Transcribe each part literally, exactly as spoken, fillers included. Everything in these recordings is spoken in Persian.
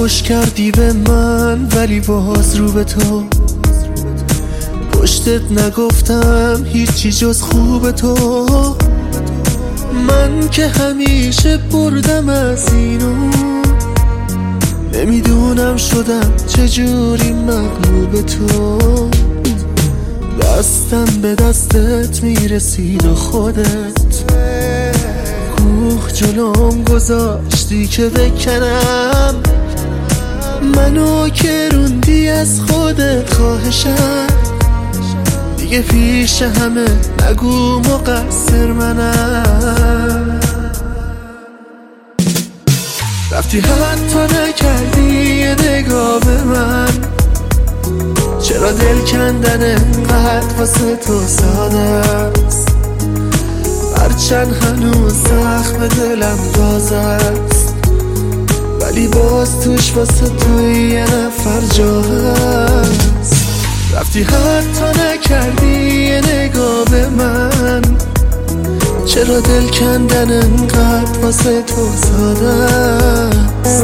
خوش کردی به من ولی باز رو به تو پشتت نگفتم هیچی جز خوب تو. من که همیشه بردم از اینو نمیدونم شدم چجوری مغلوب تو. دستم به دستت میرسید و خودت کوه جلوم گذاشتی که بکنم. منو که روندی از خودت خواهشم دیگه پیش همه نگو مقصر منم. رفتی حتی نکردی یه نگاه به من، چرا دل کندن انقدر واسه تو ساده است؟ هرچند هنوز زخم دلم تازه است ولی باز توش واسه توی یه نفر جا هست. رفتی حتی نکردی یه نگاه به من، چرا دل کندن انقدر واسه تو ساده است؟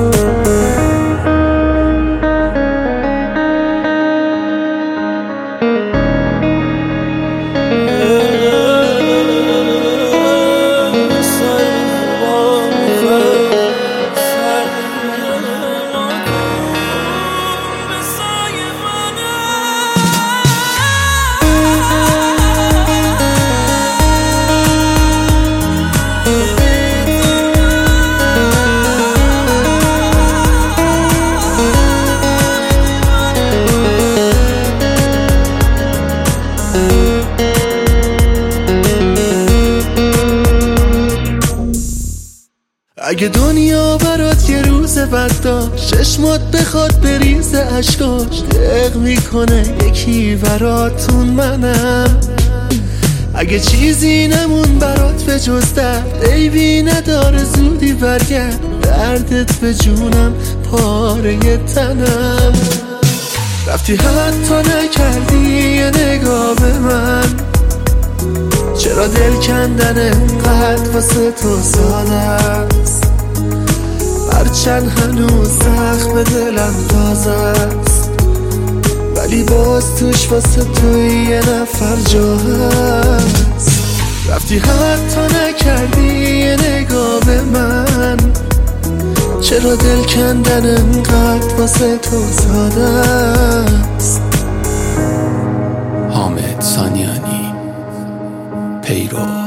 اگه دنیا برات یه روز بد داشت چشمات بخواد بریز اشکاش دق میکنه یکی براتون منم. اگه چیزی نمون برات به جز درد عیبی نداره زودی برگرد، دردت به جونم پاره تنم. رفتی حتی نکردی یه نگاه به من، چرا دل کندن انقدر واسه تو ساده است؟ هرچند هنوز زخم دلم تازه است ولی باز توش واسه توی یه نفر جا هست. رفتی حتی نکردی یه نگاه به من، چرا دل کندن انقدر واسه تو ساده است؟ حامد سانیانی پیرو